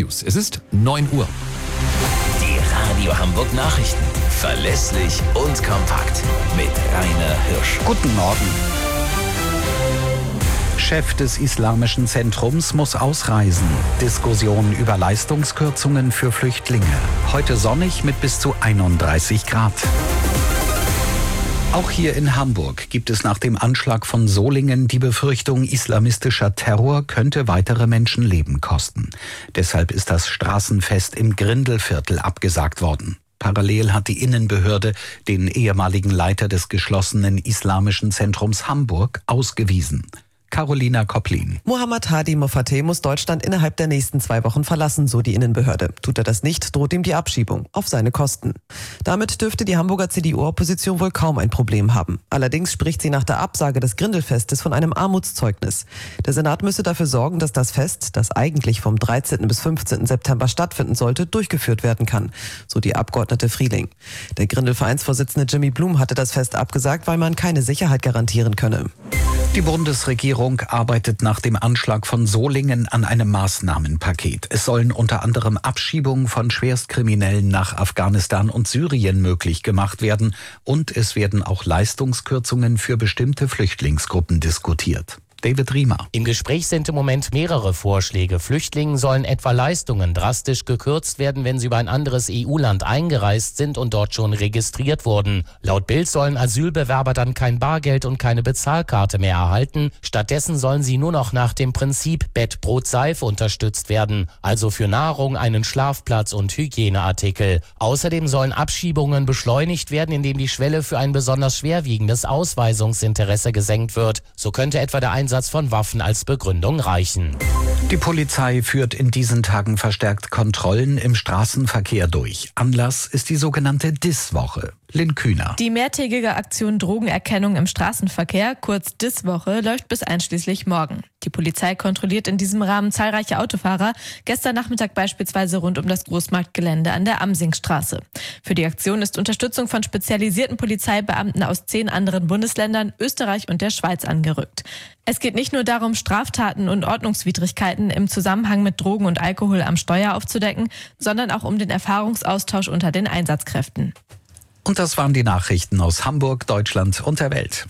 News. Es ist 9 Uhr. Die Radio Hamburg Nachrichten. Verlässlich und kompakt. Mit Rainer Hirsch. Guten Morgen. Chef des Islamischen Zentrums muss ausreisen. Diskussion über Leistungskürzungen für Flüchtlinge. Heute sonnig mit bis zu 31 Grad. Auch hier in Hamburg gibt es nach dem Anschlag von Solingen die Befürchtung, islamistischer Terror könnte weitere Menschenleben kosten. Deshalb ist das Straßenfest im Grindelviertel abgesagt worden. Parallel hat die Innenbehörde den ehemaligen Leiter des geschlossenen Islamischen Zentrums Hamburg ausgewiesen. Carolina Kopplin. Mohammed Hadi Mofateh muss Deutschland innerhalb der nächsten 2 Wochen verlassen, so die Innenbehörde. Tut er das nicht, droht ihm die Abschiebung auf seine Kosten. Damit dürfte die Hamburger CDU-Opposition wohl kaum ein Problem haben. Allerdings spricht sie nach der Absage des Grindelfestes von einem Armutszeugnis. Der Senat müsse dafür sorgen, dass das Fest, das eigentlich vom 13. bis 15. September stattfinden sollte, durchgeführt werden kann, so die Abgeordnete Frieling. Der Grindel-Vereinsvorsitzende Jimmy Blum hatte das Fest abgesagt, weil man keine Sicherheit garantieren könne. Die Bundesregierung arbeitet nach dem Anschlag von Solingen an einem Maßnahmenpaket. Es sollen unter anderem Abschiebungen von Schwerstkriminellen nach Afghanistan und Syrien möglich gemacht werden und es werden auch Leistungskürzungen für bestimmte Flüchtlingsgruppen diskutiert. David Riemer. Im Gespräch sind im Moment mehrere Vorschläge. Flüchtlingen sollen etwa Leistungen drastisch gekürzt werden, wenn sie über ein anderes EU-Land eingereist sind und dort schon registriert wurden. Laut Bild sollen Asylbewerber dann kein Bargeld und keine Bezahlkarte mehr erhalten. Stattdessen sollen sie nur noch nach dem Prinzip Bett, Brot, Seife unterstützt werden. Also für Nahrung, einen Schlafplatz und Hygieneartikel. Außerdem sollen Abschiebungen beschleunigt werden, indem die Schwelle für ein besonders schwerwiegendes Ausweisungsinteresse gesenkt wird. So könnte etwa der Einsatz von Waffen als Begründung reichen. Die Polizei führt in diesen Tagen verstärkt Kontrollen im Straßenverkehr durch. Anlass ist die sogenannte DIS-Woche. Lynn Kühner. Die mehrtägige Aktion Drogenerkennung im Straßenverkehr, kurz DIS-Woche, läuft bis einschließlich morgen. Die Polizei kontrolliert in diesem Rahmen zahlreiche Autofahrer, gestern Nachmittag beispielsweise rund um das Großmarktgelände an der Amsingstraße. Für die Aktion ist Unterstützung von spezialisierten Polizeibeamten aus 10 anderen Bundesländern, Österreich und der Schweiz angerückt. Es geht nicht nur darum, Straftaten und Ordnungswidrigkeiten im Zusammenhang mit Drogen und Alkohol am Steuer aufzudecken, sondern auch um den Erfahrungsaustausch unter den Einsatzkräften. Und das waren die Nachrichten aus Hamburg, Deutschland und der Welt.